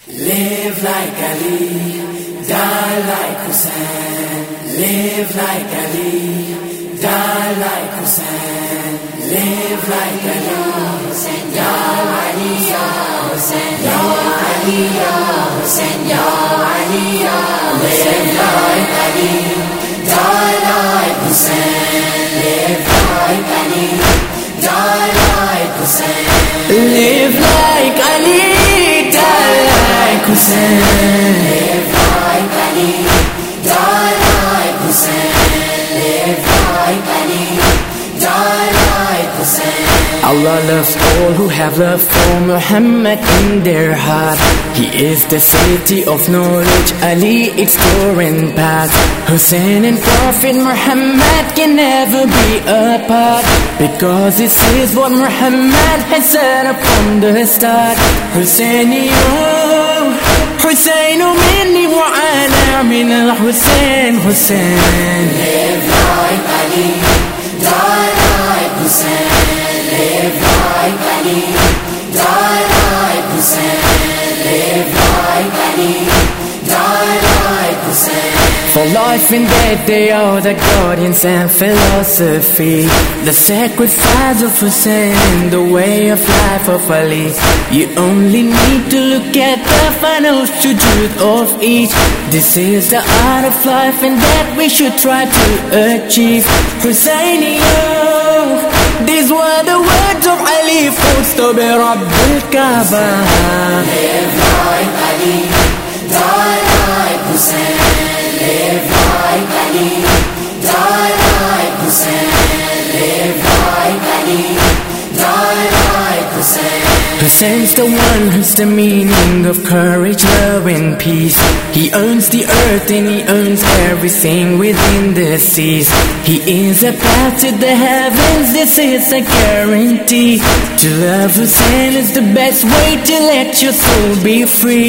Live like Ali, die like Hussein. Live like Ali, die like Hussein. Live like Ali, Hussein, Ya Ali, Ya Hussein, Ya Ali, Ya Hussein, Ya Ali, Ya Hussein. Live like Ali, die like Hussein. Live like Ali, die like Hussein. Live like Ali, die like Hussein. Live like Ali, die like Hussein. Live like Ali, die like Hussein. Allah loves all who have love for Muhammad in their heart. He is the city of knowledge, Ali exploring path. Hussein and Prophet Muhammad can never be apart, because this is what Muhammad has said up from the start. Husseiniyo, Husseinu minni wa ana min al-Hussein, Hussein. Live like Ali, die like Hussein. Live like Ali, die like Hussein. Live like Ali, die like Hussein. For life and death they are the guardians and philosophy. The sacrifice of Hussein, the way of life of Ali. You only need to look at the final sujood of each. This is the art of life and that we should try to achieve. Husseiniyo, these were the words of Ali, Fusta bi Rabbil Kaaba. Live like Ali, die like Hussein. Live like Ali, die like Hussein. Live like Ali, die like Hussein. Hussein's the one who's the meaning of courage, love and peace. He owns the earth and he owns everything within the seas. He is a path to the heavens, this is a guarantee. To love Hussein is the best way to let your soul be free.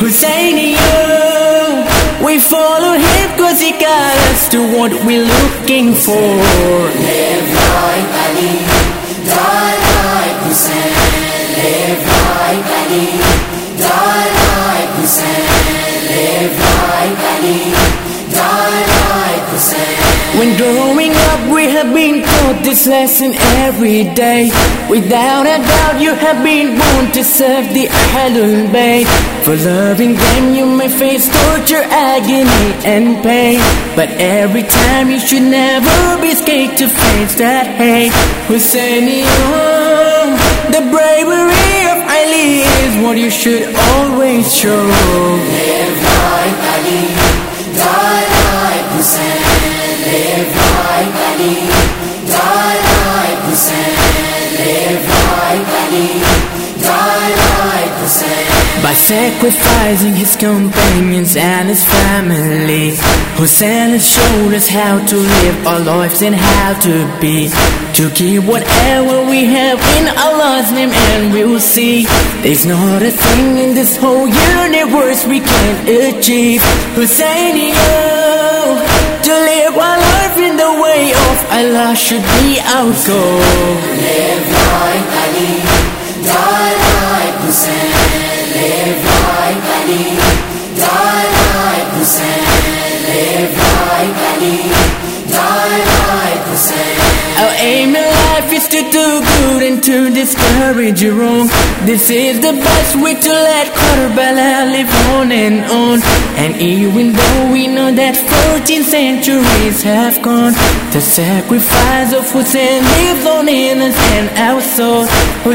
Husseiniyo, we follow him cause he got us to what we're looking for. Live like Ali, die like Hussein. Live like Ali, die like Hussein. Live like Ali, die like Hussein. When growing up we have been taught this lesson every day. Without a doubt you have been born to serve the Ahlul Bayt. For loving them you may face torture, agony and pain, but every time you should never be scared to face that hate. Husseiniyo, the bravery of Ali is what you should always show. Live like Ali, die like Hussein. Live like Ali, die like Hussein. Live like Ali, die like Hussein. By sacrificing his companions and his family, Hussein has showed us how to live our lives and how to be. To keep whatever we have in Allah's name and we'll see. There's not a thing in this whole universe we can't achieve. Husseiniyo, to live our life in the way of Allah should be our goal. Live like Ali, die like Hussein. Live like Ali, die like Hussein. Live like Ali, die like Hussein. Our aim in life is to do good and to discourage wrong. This is the best way to let Karbala live on and on. And even though we know that 14 centuries have gone, the sacrifice of Hussein lives on in us and our souls.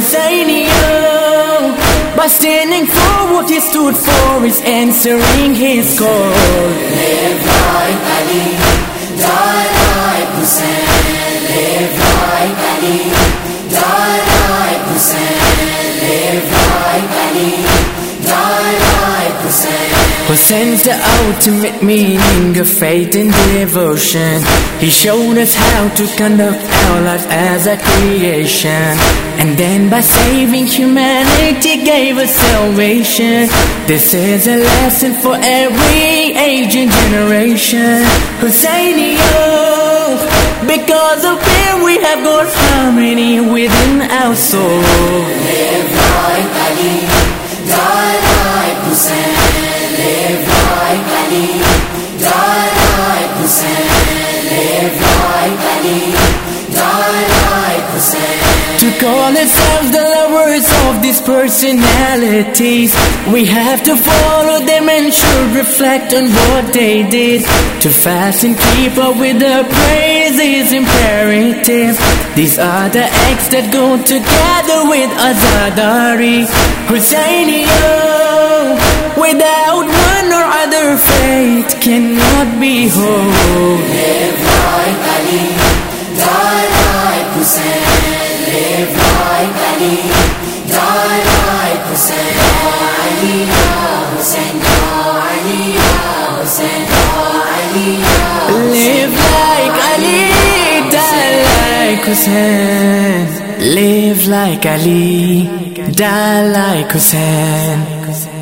Husseiniyo, by standing for what he stood for is answering his call. Live like Ali, die like Hussein. Live like Ali, die like Hussein. Live like Ali, die like Hussein. Hussein's the ultimate meaning of faith and devotion. He showed us how to conduct our life as a creation, and then by saving humanity gave us salvation. This is a lesson for every age and generation. Husseiniyo, because of him we have got harmony within our soul. Live like Ali, die like Hussein. personalities. We have to follow them and should reflect on what they did. To fast and keep up with the praise is imperative. These are the acts that go together with Azadari, Husainiya. Without one or other, faith cannot be whole. Live like Ali, die like Hussein. Live like Ali, die like Hussein. Ali ya Hussein, ya Ali ya Hussein, ya Ali ya Hussein. Live like Ali, die like Hussein. Live like Ali, die like Hussein.